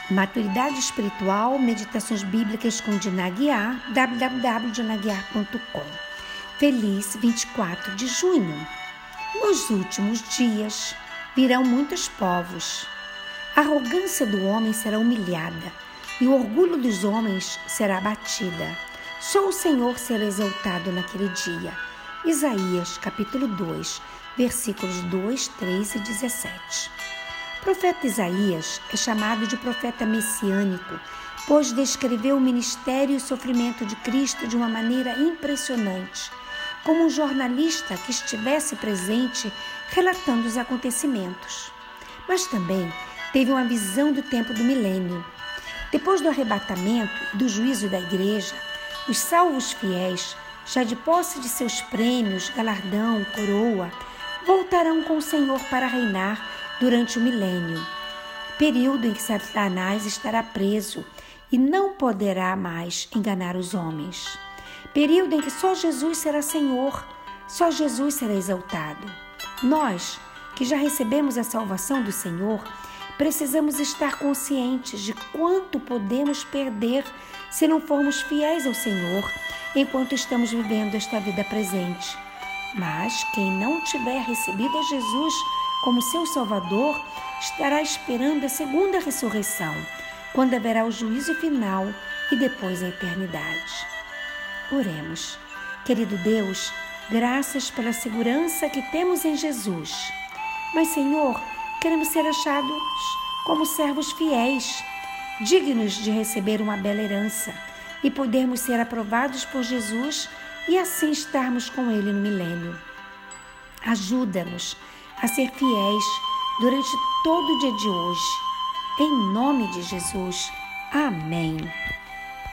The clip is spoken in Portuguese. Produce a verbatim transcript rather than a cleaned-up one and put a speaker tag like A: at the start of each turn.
A: Maturidade Espiritual, Meditações Bíblicas com Dina Aguiar, w w w ponto dina aguiar ponto com. Feliz vinte e quatro de junho. Nos últimos dias virão muitos povos. A arrogância do homem será humilhada e o orgulho dos homens será abatida. Só o Senhor será exaltado naquele dia. Isaías, capítulo dois, versículos dois, três e dezessete. O profeta Isaías é chamado de profeta messiânico, pois descreveu o ministério e o sofrimento de Cristo de uma maneira impressionante, como um jornalista que estivesse presente relatando os acontecimentos. Mas também teve uma visão do tempo do milênio. Depois do arrebatamento e do juízo da igreja, os salvos fiéis, já de posse de seus prêmios, galardão, coroa, voltarão com o Senhor para reinar durante o milênio, período em que Satanás estará preso e não poderá mais enganar os homens. Período em que só Jesus será Senhor, só Jesus será exaltado. Nós, que já recebemos a salvação do Senhor, precisamos estar conscientes de quanto podemos perder se não formos fiéis ao Senhor enquanto estamos vivendo esta vida presente. Mas quem não tiver recebido a Jesus como seu Salvador, estará esperando a segunda ressurreição, quando haverá o juízo final e depois a eternidade. Oremos. Querido Deus, graças pela segurança que temos em Jesus. Mas, Senhor, queremos ser achados como servos fiéis, dignos de receber uma bela herança e podermos ser aprovados por Jesus e assim estarmos com Ele no milênio. Ajuda-nos a ser fiéis durante todo o dia de hoje. Em nome de Jesus. Amém.